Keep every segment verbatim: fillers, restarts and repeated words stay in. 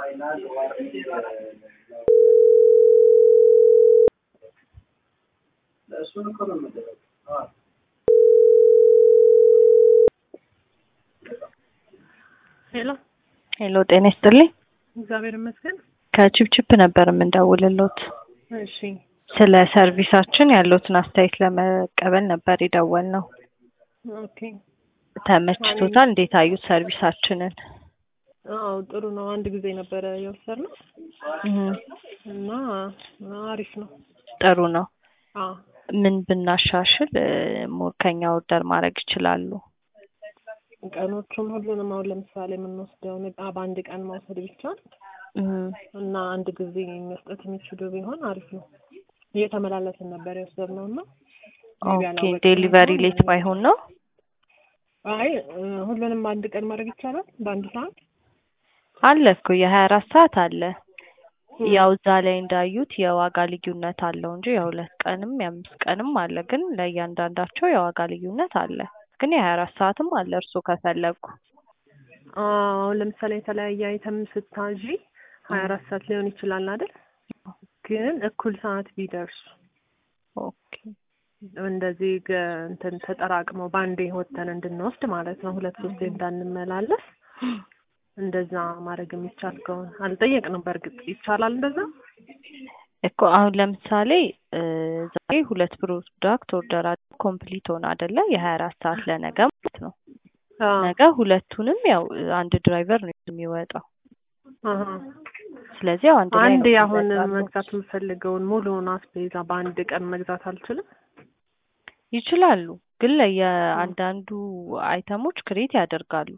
ሄሎ ሄሎ ጤና ይስጥልኝ። እግዚአብሔር ይመስገን። ከቺፕቺፕ ነበር የምንደውልልዎት። እሺ ስለ ሰርቪሳችን ያለዎትን አስተያየት ለመቀበል ነበር የደወልነው። ኦኬ ተመችቶታል? እንዴት አዩት ሰርቪሳችንን? አዎ ጥሩ ነው። አንድ ጊዜ ነበረ የወሰድነው እና አሪፍ ነው። ጥሩ ነው። አዎ ምን ብናሻሽል ሞር ከኛ ኦርደር ማድረግ ይችላሉ? ቀኖቹን ሁሉንም አሁን ለምሳሌ የምንወስደው እቃ በአንድ ቀን መውሰድ ብቻ እና አንድ ጊዜ መስጠት የሚችሉ ቢሆን አሪፍ ነው። እየተመላለስን ነበር የወሰድነው እና ኦኬ ዴሊቨሪ ሌት ባይሆን ነው? አይ ሁሉንም በአንድ ቀን ማድረግ ይቻላል። በአንድ ሰዓት አለ እኮ የሀያ አራት ሰዓት አለ። ያው እዛ ላይ እንዳዩት የዋጋ ልዩነት አለው እንጂ የሁለት ቀንም የአምስት ቀንም አለ። ግን ለእያንዳንዳቸው የዋጋ ልዩነት አለ። ግን የሀያ አራት ሰዓትም አለ እርስዎ ከፈለጉ። አዎ ለምሳሌ የተለያየ አይተም ስታዢ ሀያ አራት ሰዓት ሊሆን ይችላል አይደል? ግን እኩል ሰዓት ቢደርሱ ኦኬ እንደዚህ እንትን ተጠራቅመው ባንዴ ወተን እንድንወስድ ማለት ነው። ሁለት ሶስት እንዳንመላለስ እንደዛ ማድረግ የሚቻል ከሆነ አልጠየቅንም። በእርግጥ ይቻላል እንደዛ እኮ አሁን ለምሳሌ ዛሬ ሁለት ፕሮዳክት ኦርደር አድርገው ኮምፕሊት ሆነ አይደለ? የሀያ አራት ሰዓት ለነገ ማለት ነው። ነገ ሁለቱንም ያው አንድ ድራይቨር ነው የሚወጣው። አሃ ስለዚህ አንድ ላይ አንድ አሁን መግዛት የምፈልገውን ሙሉውን አስቤዛ በአንድ ቀን መግዛት አልችልም? ይችላሉ፣ ግን ለየአንዳንዱ አይተሞች ክሬት ያደርጋሉ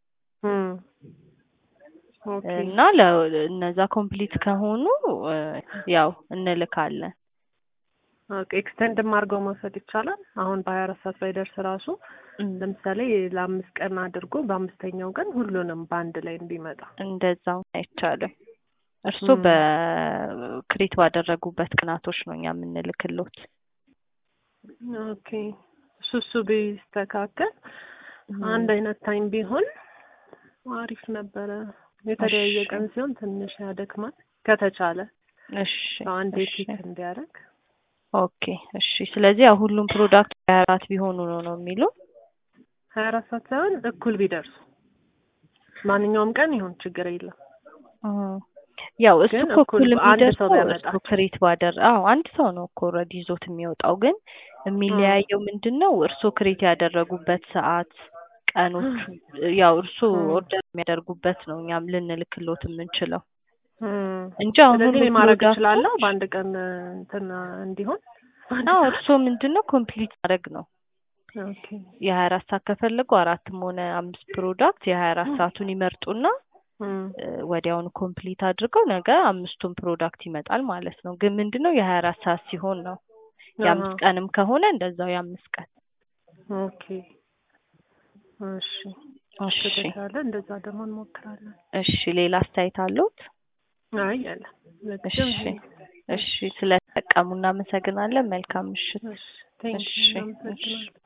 እና ለእነዛ ኮምፕሊት ከሆኑ ያው እንልካለን። ኦኬ ኤክስቴንድ አድርገው መውሰድ ይቻላል። አሁን በሀያ አራት ሰዓት ባይደርስ ራሱ ለምሳሌ ለአምስት ቀን አድርጎ በአምስተኛው ቀን ሁሉንም በአንድ ላይ እንዲመጣ እንደዛው አይቻልም። እርስዎ በክሬት ባደረጉበት ቀናቶች ነው እኛ የምንልክልዎት። ኦኬ እሱ እሱ ቢስተካከል አንድ አይነት ታይም ቢሆን አሪፍ ነበረ። የተለያየ ቀን ሲሆን ትንሽ ያደክማል። ከተቻለ እሺ አንድ ፒክ እንዲያደርግ። ኦኬ እሺ። ስለዚህ ያው ሁሉም ፕሮዳክት ሀያ አራት ቢሆኑ ነው ነው የሚሉ ሀያ አራት ሰዓት ሳይሆን እኩል ቢደርሱ ማንኛውም ቀን ይሁን ችግር የለም። ያው እሱ እኩል የሚደርሰው እሱ ክሬት ባደር አዎ አንድ ሰው ነው እኮ ኦልሬዲ ይዞት የሚወጣው። ግን የሚለያየው ምንድነው እርስዎ ክሬት ያደረጉበት ሰዓት ቀኖቹ ያው እርስዎ ኦርደር የሚያደርጉበት ነው እኛም ልንልክልዎት የምንችለው እንጂ አሁን ሁሉ ማድረግ ይችላል በአንድ ቀን እንትን እንዲሆን። አዎ እርስዎ ምንድነው ኮምፕሊት ማድረግ ነው። ኦኬ የሀያ አራት ሰዓት ከፈለጉ አራትም ሆነ አምስት ፕሮዳክት የሀያ አራት ሰዓቱን ይመርጡና ወዲያውኑ ኮምፕሊት አድርገው ነገ አምስቱን ፕሮዳክት ይመጣል ማለት ነው። ግን ምንድነው የሀያ አራት ሰዓት ሲሆን ነው። የአምስት ቀንም ከሆነ እንደዛው የአምስት ቀን። ኦኬ እሺ እሺ ከተቻለ እንደዛ ደግሞ እንሞክራለን። እሺ ሌላ አስተያየት አለዎት? አይ ያለ እሺ እሺ ስለተጠቀሙ እናመሰግናለን። መልካም ምሽት። እሺ ቴንክ ዩ።